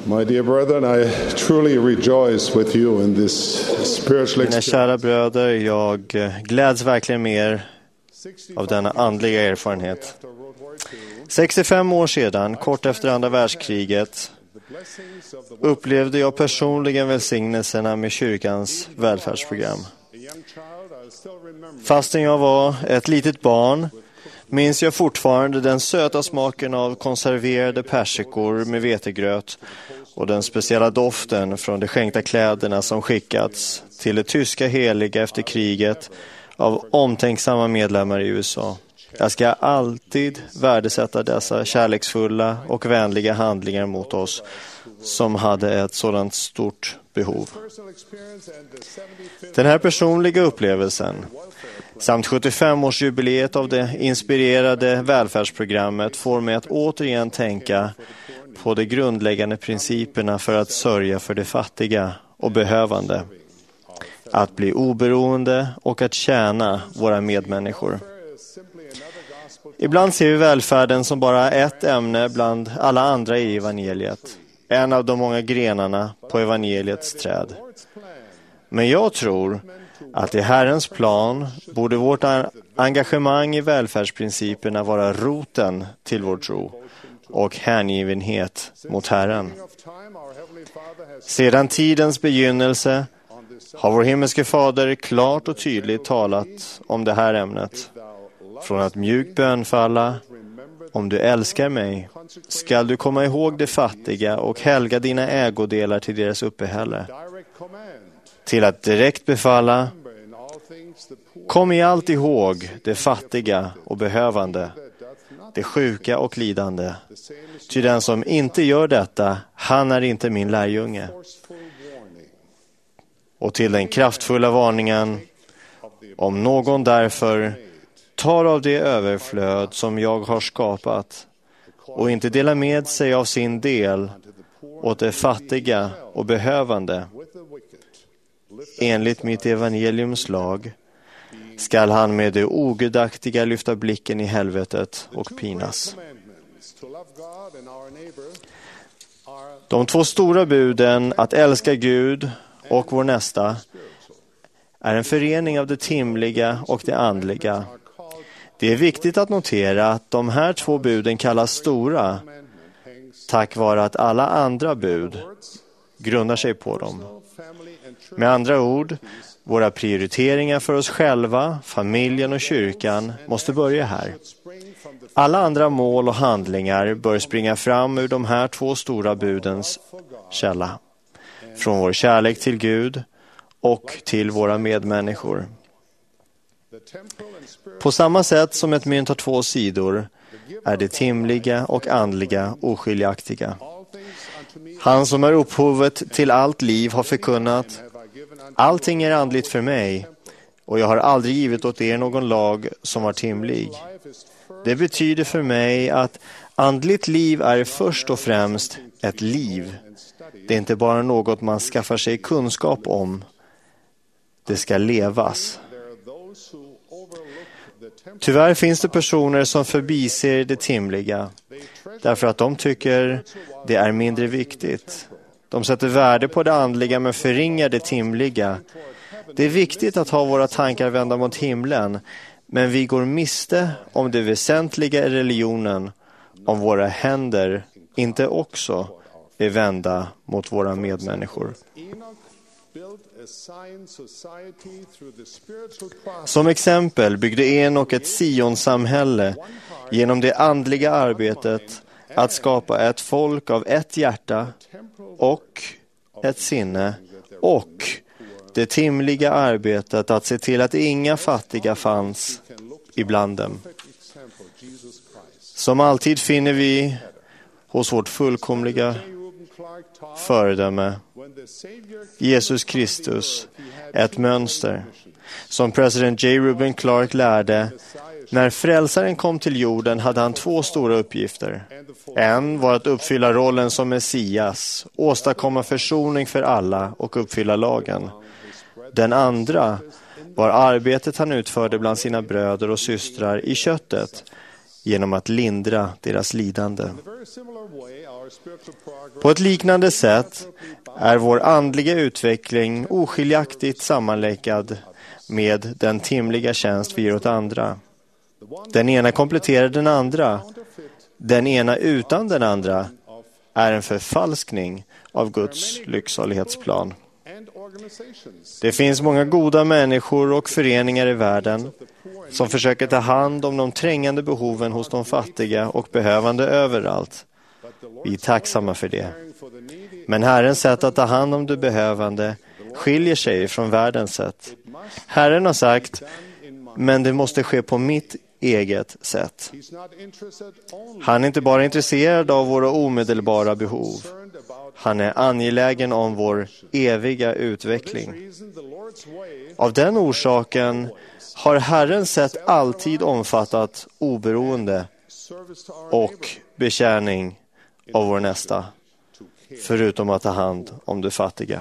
My dear brethren, I truly rejoice with you in this spiritual Mina kära bröder, jag gläds verkligen med er av denna andliga erfarenhet. 65 år sedan, kort efter andra världskriget, upplevde jag personligen välsignelserna med kyrkans välfärdsprogram. Fastän jag var ett litet barn minns jag fortfarande den söta smaken av konserverade persikor med vetegröt och den speciella doften från de skänkta kläderna som skickats till det tyska heliga efter kriget av omtänksamma medlemmar i USA. Jag ska alltid värdesätta dessa kärleksfulla och vänliga handlingar mot oss som hade ett sådant stort behov. Den här personliga upplevelsen samt 75-årsjubileet av det inspirerade välfärdsprogrammet får mig att återigen tänka på de grundläggande principerna för att sörja för de fattiga och behövande, att bli oberoende och att tjäna våra medmänniskor. Ibland ser vi välfärden som bara ett ämne bland alla andra i evangeliet, en av de många grenarna på evangeliets träd. Men jag tror att i Herrens plan borde vårt engagemang i välfärdsprinciperna vara roten till vår tro och hängivenhet mot Herren. Sedan tidens begynnelse har vår himmelske fader klart och tydligt talat om det här ämnet. Från att mjukt bönfalla, om du älskar mig, skall du komma ihåg de fattiga och helga dina ägodelar till deras uppehälle. Till att direkt befalla, kom i allt ihåg de fattiga och behövande, de sjuka och lidande. Ty den som inte gör detta, han är inte min lärjunge. Och till den kraftfulla varningen, om någon därför tar av det överflöd som jag har skapat och inte delar med sig av sin del åt de fattiga och behövande, enligt mitt evangeliums lag, skall han med det ogudaktiga lyfta blicken i helvetet och pinas. De två stora buden, att älska Gud och vår nästa, är en förening av det timliga och det andliga. Det är viktigt att notera att de här två buden kallas stora, tack vare att alla andra bud grundar sig på dem. Med andra ord, våra prioriteringar för oss själva, familjen och kyrkan måste börja här. Alla andra mål och handlingar bör springa fram ur de här två stora budens källa. Från vår kärlek till Gud och till våra medmänniskor. På samma sätt som ett mynt har två sidor är det timliga och andliga oskiljaktiga. Han som är upphovet till allt liv har förkunnat: allting är andligt för mig, och jag har aldrig givit åt er någon lag som var timlig. Det betyder för mig att andligt liv är först och främst ett liv. Det är inte bara något man skaffar sig kunskap om. Det ska levas. Tyvärr finns det personer som förbiser det timliga därför att de tycker det är mindre viktigt. De sätter värde på det andliga men förringar det timliga. Det är viktigt att ha våra tankar vända mot himlen, men vi går miste om det väsentliga i religionen om våra händer inte också är vända mot våra medmänniskor. Som exempel byggde Enok ett Sionsamhälle genom det andliga arbetet att skapa ett folk av ett hjärta och ett sinne, och det timliga arbetet att se till att inga fattiga fanns ibland dem. Som alltid finner vi hos vårt fullkomliga föredöme, Jesus Kristus, ett mönster. Som president J. Reuben Clark lärde, när frälsaren kom till jorden hade han två stora uppgifter. En var att uppfylla rollen som Messias, åstadkomma försoning för alla och uppfylla lagen. Den andra var arbetet han utförde bland sina bröder och systrar i köttet genom att lindra deras lidande. På ett liknande sätt är vår andliga utveckling oskiljaktigt sammanlänkad med den timliga tjänst vi gör åt andra. Den ena kompletterar den andra. Den ena utan den andra är en förfalskning av Guds lycksalighetsplan. Det finns många goda människor och föreningar i världen som försöker ta hand om de trängande behoven hos de fattiga och behövande överallt. Vi är tacksamma för det. Men Herrens sätt att ta hand om de behövande skiljer sig från världens sätt. Herren har sagt, men det måste ske på mitt eget sätt. Han är inte bara intresserad av våra omedelbara behov. Han är angelägen om vår eviga utveckling. Av den orsaken har Herrens sätt alltid omfattat oberoende och betjäning av vår nästa, förutom att ta hand om de fattiga.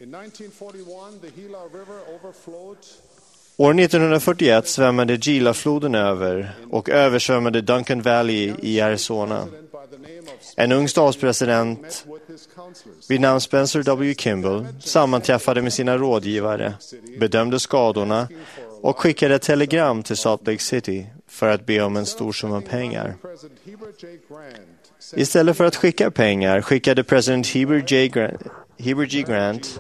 År 1941 svämmade Gila-floden över och översvämmade Duncan Valley i Arizona. En ung statspresident vid namn Spencer W. Kimball sammanträffade med sina rådgivare, bedömde skadorna och skickade ett telegram till Salt Lake City för att be om en stor summa pengar. Istället för att skicka pengar skickade president Heber G. Grant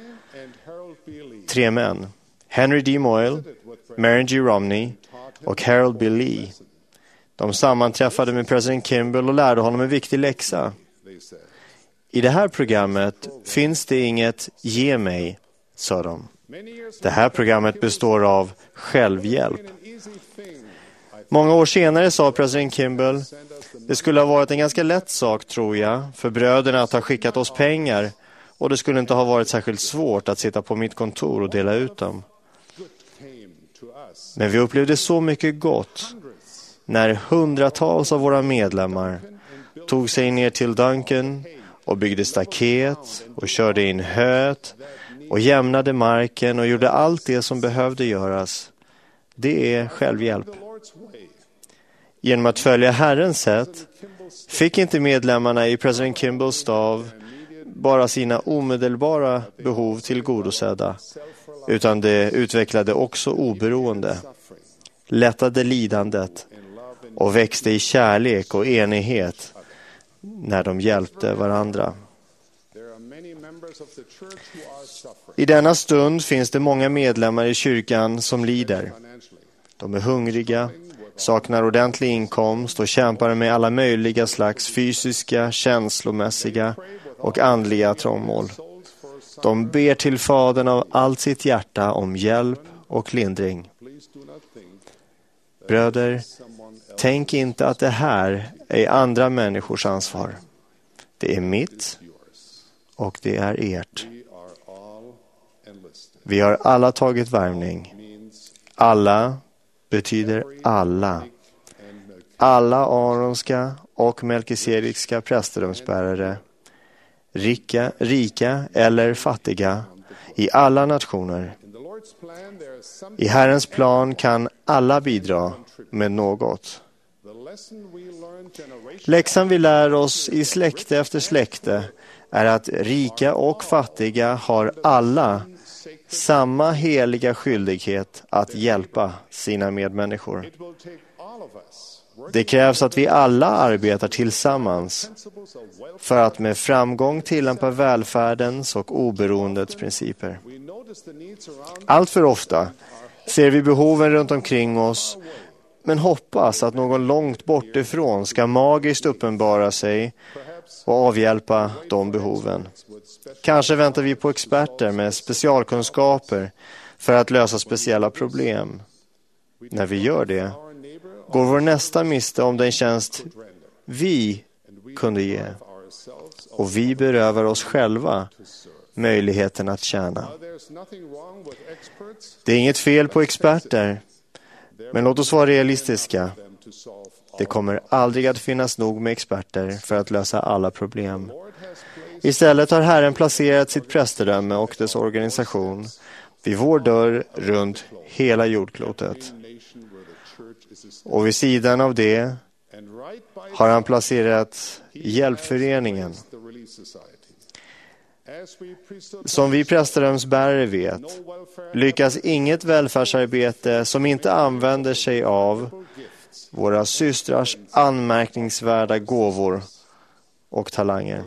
3 män, Henry D. Moyle, Marion G. Romney och Harold B. Lee. De sammanträffade med president Kimball och lärde honom en viktig läxa. I det här programmet finns det inget ge mig, sa de. Det här programmet består av självhjälp. Många år senare sa president Kimball, det skulle ha varit en ganska lätt sak, tror jag, för bröderna att ha skickat oss pengar, och det skulle inte ha varit särskilt svårt att sitta på mitt kontor och dela ut dem. Men vi upplevde så mycket gott när hundratals av våra medlemmar tog sig ner till Duncan och byggde staket och körde in höet och jämnade marken och gjorde allt det som behövde göras. Det är självhjälp. Genom att följa Herrens sätt fick inte medlemmarna i president Kimballs stav bara sina omedelbara behov tillgodosedda, utan det utvecklade också oberoende, lättade lidandet och växte i kärlek och enighet när de hjälpte varandra. I denna stund finns det många medlemmar i kyrkan som lider. De är hungriga, saknar ordentlig inkomst och kämpar med alla möjliga slags fysiska, känslomässiga och andliga trångmål. De ber till Fadern av allt sitt hjärta om hjälp och lindring. Bröder, tänk inte att det här är andra människors ansvar. Det är mitt och det är ert. Vi har alla tagit värvning. Alla betyder alla. Alla aronska och melkisedekska prästerumsbärare, rika eller fattiga, i alla nationer. I Herrens plan kan alla bidra med något. Läxan vi lär oss i släkte efter släkte är att rika och fattiga har alla samma heliga skyldighet att hjälpa sina medmänniskor. Det krävs att vi alla arbetar tillsammans för att med framgång tillämpa välfärdens och oberoendets principer. Allt för ofta ser vi behoven runt omkring oss, men hoppas att någon långt bortifrån ska magiskt uppenbara sig och avhjälpa de behoven. Kanske väntar vi på experter med specialkunskaper för att lösa speciella problem. När vi gör det går vår nästa miste om den tjänst vi kunde ge, och vi berövar oss själva möjligheten att tjäna. Det är inget fel på experter, men låt oss vara realistiska. Det kommer aldrig att finnas nog med experter för att lösa alla problem. Istället har Herren placerat sitt prästerdöme och dess organisation vid vår dörr runt hela jordklotet. Och vid sidan av det har han placerat Hjälpföreningen. Som vi prästadömsbärare vet, lyckas inget välfärdsarbete som inte använder sig av våra systrars anmärkningsvärda gåvor och talanger.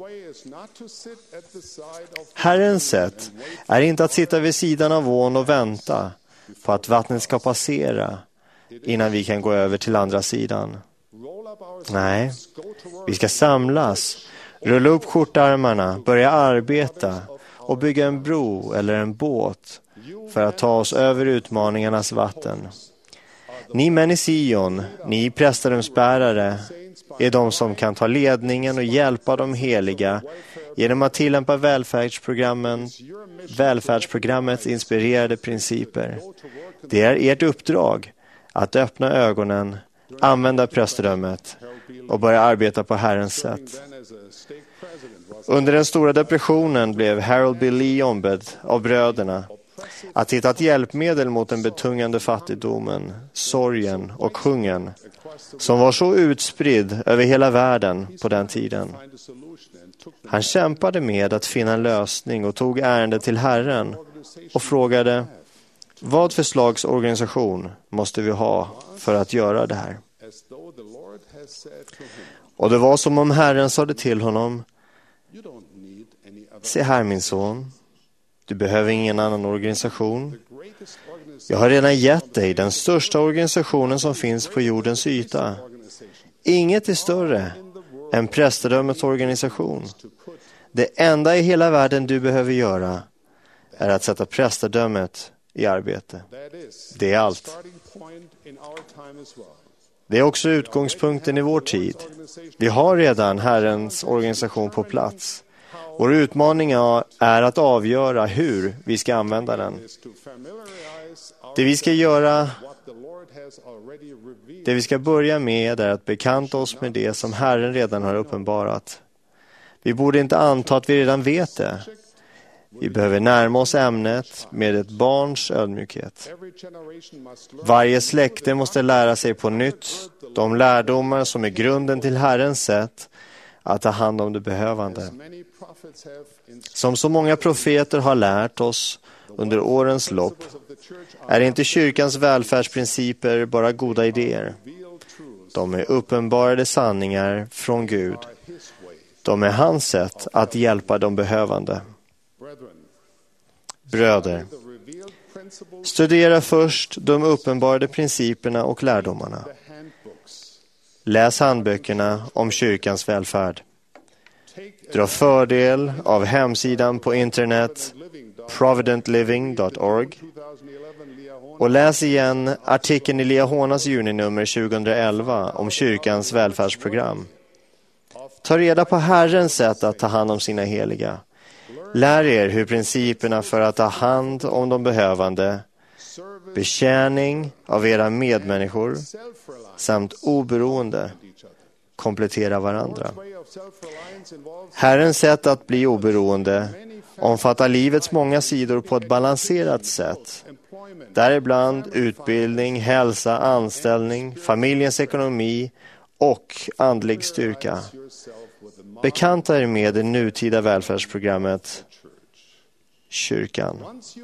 Herrens sätt är inte att sitta vid sidan av ån och vänta på att vattnet ska passera innan vi kan gå över till andra sidan. Nej, vi ska samlas, rulla upp skjortarmarna, börja arbeta och bygga en bro eller en båt för att ta oss över utmaningarnas vatten. Ni män i Sion, ni prästadömsbärare, är de som kan ta ledningen och hjälpa de heliga genom att tillämpa välfärdsprogrammets inspirerade principer. Det är ert uppdrag att öppna ögonen, använda prästadömet och börja arbeta på Herrens sätt. Under den stora depressionen blev Harold B. Lee ombedd av bröderna att hitta ett hjälpmedel mot den betungande fattigdomen, sorgen och hungern som var så utspridd över hela världen på den tiden. Han kämpade med att finna en lösning och tog ärendet till Herren och frågade: vad för slags organisation måste vi ha för att göra det här? Och det var som om Herren sade till honom: se här, min son, du behöver ingen annan organisation. Jag har redan gett dig den största organisationen som finns på jordens yta. Inget är större än prästadömets organisation. Det enda i hela världen du behöver göra är att sätta prästadömet i arbete. Det är allt. Det är också utgångspunkten i vår tid. Vi har redan Herrens organisation på plats. Vår utmaning är att avgöra hur vi ska använda den. Det vi ska börja med är att bekanta oss med det som Herren redan har uppenbarat. Vi borde inte anta att vi redan vet det. Vi behöver närma oss ämnet med ett barns ödmjukhet. Varje släkte måste lära sig på nytt de lärdomar som är grunden till Herrens sätt att ta hand om det behövande. Som så många profeter har lärt oss under årens lopp är inte kyrkans välfärdsprinciper bara goda idéer. De är uppenbarade sanningar från Gud. De är hans sätt att hjälpa de behövande. Bröder, studera först de uppenbarade principerna och lärdomarna. Läs handböckerna om kyrkans välfärd. Dra fördel av hemsidan på internet providentliving.org och läs igen artikeln i Liahonas juninummer 2011 om kyrkans välfärdsprogram. Ta reda på Herrens sätt att ta hand om sina heliga. Lär er hur principerna för att ta hand om de behövande, betjäning av era medmänniskor samt oberoende kompletterar varandra. Herrens sätt att bli oberoende omfattar livets många sidor på ett balanserat sätt. Däribland utbildning, hälsa, anställning, familjens ekonomi och andlig styrka. Bekanta er med det nutida välfärdsprogrammet kyrkan.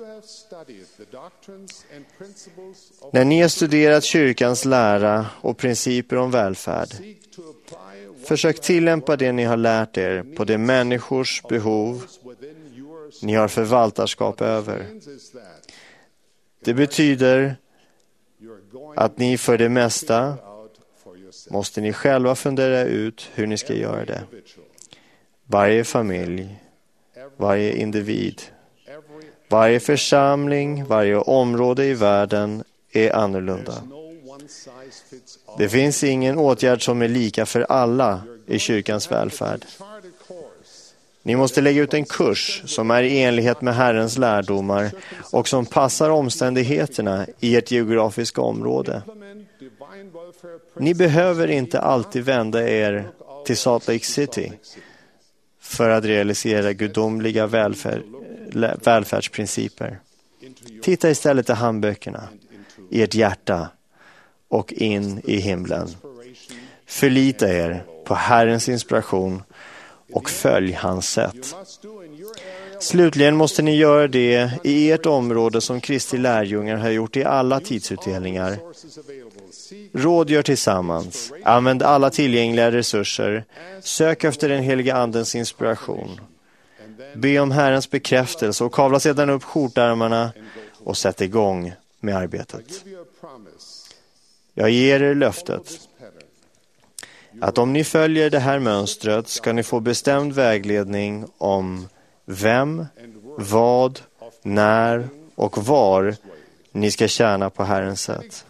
När ni har studerat kyrkans lära och principer om välfärd, försök tillämpa det ni har lärt er på de människors behov ni har förvaltarskap över. Det betyder att ni för det mesta måste ni själva fundera ut hur ni ska göra det. Varje familj, varje individ, varje församling, varje område i världen är annorlunda. Det finns ingen åtgärd som är lika för alla i kyrkans välfärd. Ni måste lägga ut en kurs som är i enlighet med Herrens lärdomar och som passar omständigheterna i ert geografiska område. Ni behöver inte alltid vända er till Salt Lake City för att realisera gudomliga välfärdsprinciper. Titta istället i handböckerna, i ert hjärta och in i himlen. Förlita er på Herrens inspiration och följ hans sätt. Slutligen måste ni göra det i ert område som Kristi lärjungar har gjort i alla tidsutdelningar. Rådgör tillsammans, använd alla tillgängliga resurser, sök efter den heliga andens inspiration. Be om Herrens bekräftelse och kavla sedan upp skjortärmarna och sätt igång med arbetet. Jag ger er löftet att om ni följer det här mönstret ska ni få bestämd vägledning om vem, vad, när och var ni ska tjäna på Herrens sätt.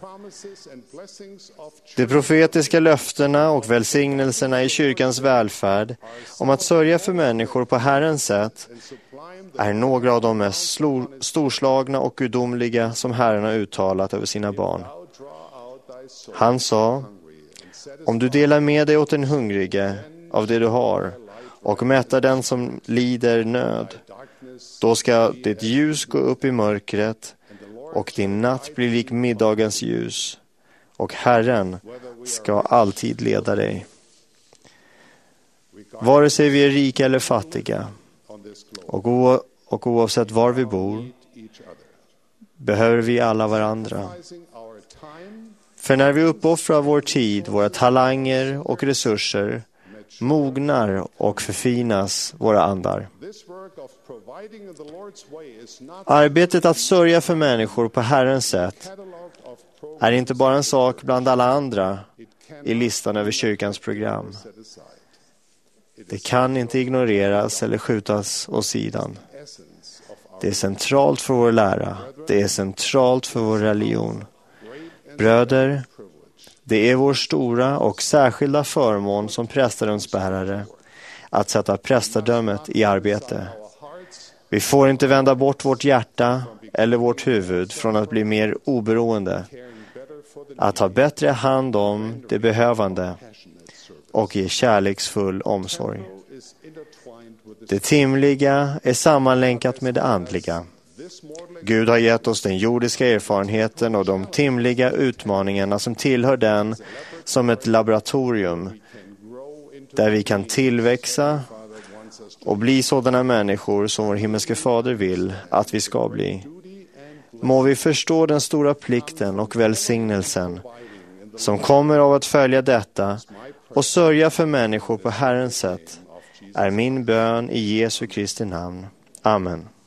De profetiska löftena och välsignelserna i kyrkans välfärd om att sörja för människor på Herrens sätt är några av de mest storslagna och gudomliga som Herren har uttalat över sina barn. Han sa: om du delar med dig åt den hungrige av det du har och mättar den som lider nöd, då ska ditt ljus gå upp i mörkret och din natt blir lik middagens ljus, och Herren ska alltid leda dig. Vare sig vi är rika eller fattiga, och oavsett var vi bor, behöver vi alla varandra. För när vi uppoffrar vår tid, våra talanger och resurser, mognar och förfinas våra andar. Arbetet att sörja för människor på Herrens sätt är inte bara en sak bland alla andra i listan över kyrkans program. Det kan inte ignoreras eller skjutas åt sidan. Det är centralt för vår lära. Det är centralt för vår religion. Bröder, det är vår stora och särskilda förmån som prästadömsbärare att sätta prästadömet i arbete. Vi får inte vända bort vårt hjärta eller vårt huvud från att bli mer oberoende, att ta bättre hand om det behövande och ge kärleksfull omsorg. Det timliga är sammanlänkat med det andliga. Gud har gett oss den jordiska erfarenheten och de timliga utmaningarna som tillhör den som ett laboratorium där vi kan tillväxa och bli sådana människor som vår himmelske fader vill att vi ska bli. Må vi förstå den stora plikten och välsignelsen som kommer av att följa detta och sörja för människor på Herrens sätt, är min bön i Jesu Kristi namn. Amen.